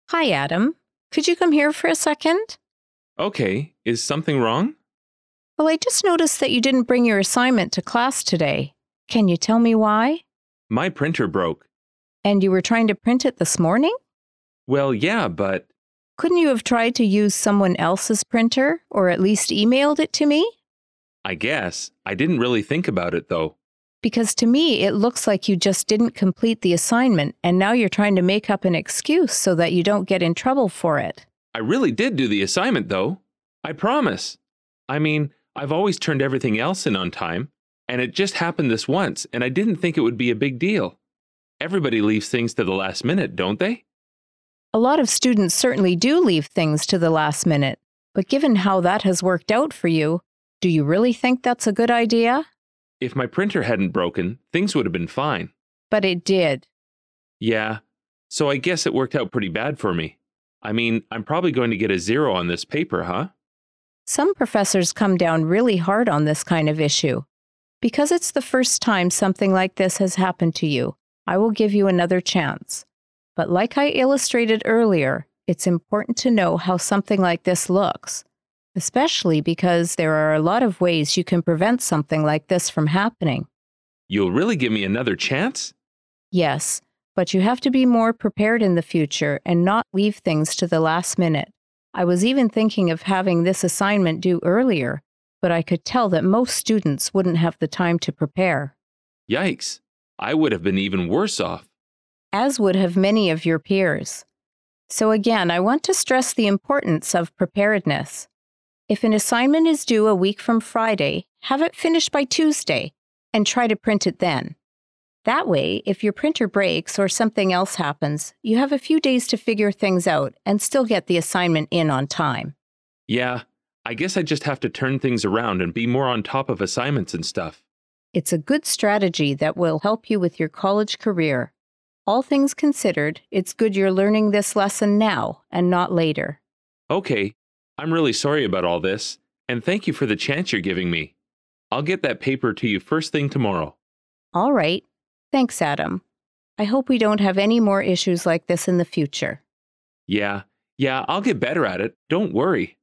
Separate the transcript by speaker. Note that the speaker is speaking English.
Speaker 1: Hi, Adam. Could you come here for a second?
Speaker 2: Okay, is something wrong?
Speaker 1: Well, I just noticed that you didn't bring your assignment to class today. Can you tell me why?
Speaker 2: My printer broke.
Speaker 1: And you were trying to print it this morning?
Speaker 2: Well, yeah, but
Speaker 1: Couldn't you have tried to use someone else's printer or at least emailed it to me?
Speaker 2: I guess I didn't really think about it though.
Speaker 1: Because to me, it looks like you just didn't complete the assignment and now you're trying to make up an excuse so that you don't get in trouble for it.
Speaker 2: I really did do the assignment though. I promise. I mean, I've always turned everything else in on time, and it just happened this once, and I didn't think it would be a big deal. Everybody leaves things to the last minute, don't they?
Speaker 1: A lot of students certainly do leave things to the last minute, but given how that has worked out for you, do you really think that's a good idea?
Speaker 2: If my printer hadn't broken, things would have been fine.
Speaker 1: But it did.
Speaker 2: Yeah, so I guess it worked out pretty bad for me. I mean, I'm probably going to get a 0 on this paper, huh?
Speaker 1: Some professors come down really hard on this kind of issue. Because it's the first time something like this has happened to you, I will give you another chance. But like I illustrated earlier, it's important to know how something like this looks, especially because there are a lot of ways you can prevent something like this from happening.
Speaker 2: You'll really give me another chance?
Speaker 1: Yes, but you have to be more prepared in the future and not leave things to the last minute. I was even thinking of having this assignment due earlier, but I could tell that most students wouldn't have the time to prepare.
Speaker 2: Yikes, I would have been even worse off.
Speaker 1: As would have many of your peers. So again, I want to stress the importance of preparedness. If an assignment is due a week from Friday, have it finished by Tuesday and try to print it then. That way, if your printer breaks or something else happens, you have a few days to figure things out and still get the assignment in on time.
Speaker 2: Yeah, I guess I just have to turn things around and be more on top of assignments and stuff.
Speaker 1: It's a good strategy that will help you with your college career. All things considered, it's good you're learning this lesson now and not later.
Speaker 2: Okay, I'm really sorry about all this, and thank you for the chance you're giving me. I'll get that paper to you first thing tomorrow.
Speaker 1: All right. Thanks, Adam. I hope we don't have any more issues like this in the future.
Speaker 2: Yeah, I'll get better at it. Don't worry.